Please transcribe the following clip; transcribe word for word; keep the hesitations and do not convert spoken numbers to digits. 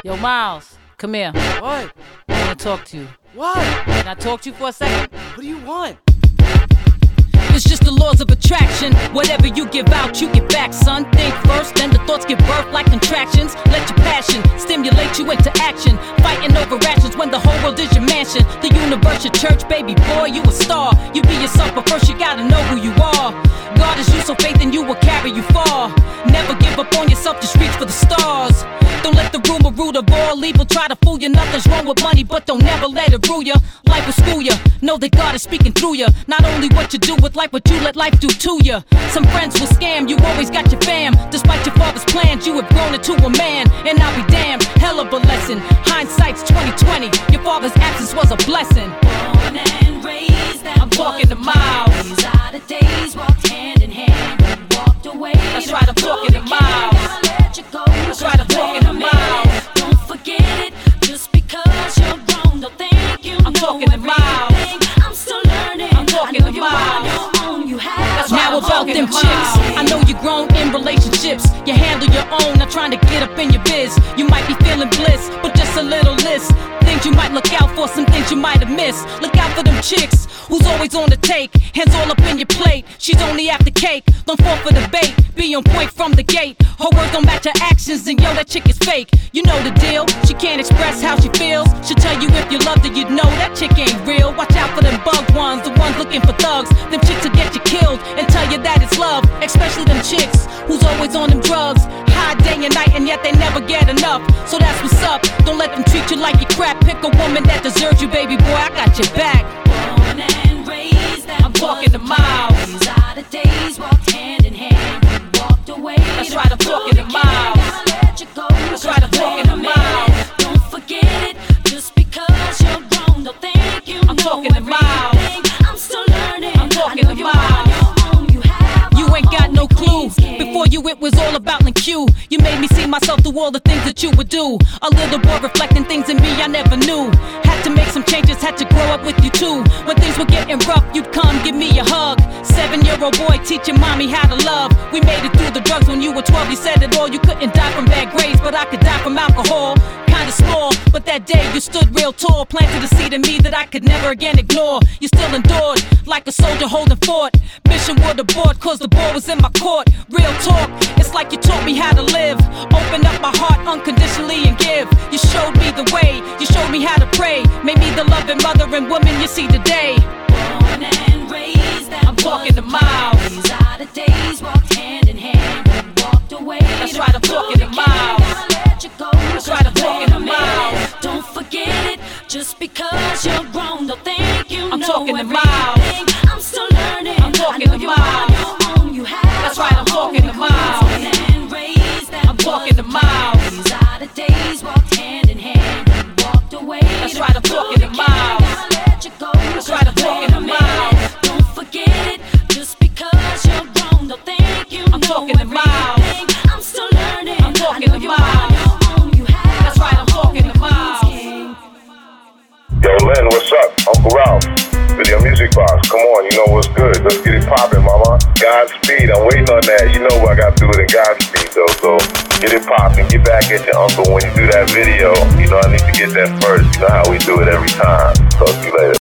Yo, Miles, come here. What? I want to talk to you. What? Can I talk to you for a second? What do you want? It's just the laws of attraction. Whatever you give out, you get back, son. Think first, then the thoughts give birth like contractions. Let your passion stimulate you into action. Fighting over actions when the whole world is your mansion. The universe, your church, baby boy, you a star. You be yourself, but first you gotta know who you are. God is you, so faith in you will carry you far. Never give up on yourself, just reach for the stars. Don't let the rumor root of all evil try to fool you. Nothing's wrong with money, but don't never let it rule you. Life will school you. Know that God is speaking through you. Not only what you do with life, but you let life do to you. Some friends will scam, you always got your fam. Despite your father's plans, you have grown into a man. And I'll be damned, hell of a lesson. Hindsight's twenty twenty, your father's absence was a blessing. Born and raised, that I'm talking to Miles. These are the days, walked hand in hand, we walked away. That's right, I'm talking to Miles. That's right, I'm talking to Miles. Don't forget it, just because you're grown, don't think you I'm know talking to Miles. everything. I'm still learning. I'm talking I know to you're on Miles. your own, you have Now your about own them mind. chicks, I know you're grown in relationships. You handle your own, not trying to get up in your biz. You might be feeling bliss, but just a little list. Things you might look out for, some things you might have missed. Look out for them chicks, who's always on the take. Hands all up in your plate, she's only after cake. Don't fall for the bait, be on point from the gate. Her words don't match her actions, and yo, that chick is fake. You know the deal, she can't express how she feels. She'll tell you if you loved her, you'd know that chick ain't real. Watch out for them bug ones, the ones looking for thugs. Them chicks will get you killed and tell you that it's love. Especially them chicks, who's always on them drugs. High day and night, and yet they never get enough. So that's what's up, don't let them treat you like you crap. Pick a woman that deserves you, baby boy, I got your back. Born and raised, that I'm talking to Miles. These are the days, walked hand in hand, we walked away. That's right, I'm talking to Miles. That's right, I'm talking to Miles. Don't forget it, just because you're grown, don't think you I'm know talking to Miles. everything. I'm still learning. I'm talking I know to you're Miles. on your own, you have You ain't got no clue. Before you, it was all about Link Q. You made me see myself through all the things that you would do. A little boy reflecting things in me I never knew. Had to make some changes, had to grow up with you too. When things were getting rough, you'd come give me a hug. Seven-year-old boy teaching mommy how to love. We made it through the drugs when you were twelve. You said it all, you couldn't die from bad grades, but I could die from alcohol. Kinda small, but that day you stood real tall. Planted a seed in me that I could never again ignore. You still endured, like a soldier holding fort. Mission would abort, cause the ball was in my court. Real talk, it's like you taught me how to live. Open up my heart unconditionally and give. You showed me the way, you showed me how to pray. Made me the loving mother and woman you see today. born and raised, that I'm talking to Miles. These are the days, walked hand in hand, we walked away. That's right, I'm talking to Miles. That's right, I'm talking to Miles. Don't forget it, just because you're grown, don't think you I'm know talking to everything. Miles. I'm still learning. I'm talking I know to you're Miles. on your own, you have That's right, I'm talking to Miles. born and raised, that I'm talking to Miles. These are the days, walked hand in hand, we walked away. That's right, I'm talking to Miles. That's right, I'm talking to Miles. Don't forget it, just because you're grown, don't think you I'm know talking to Miles. everything. I'm still learning. I'm talking I know to you're Miles. on your own, you have That's right, I'm talking to Miles. Yo, Lynn, what's up? Uncle Ralph, Video Music Box. Come on, you know what's good. Let's get it poppin', mama. Godspeed, I'm waiting on that. You know what I got to do with it. Godspeed, though. So get it poppin'. Get back at your uncle when you do that video. You know I need to get that first. You know how we do it every time. Talk to you later.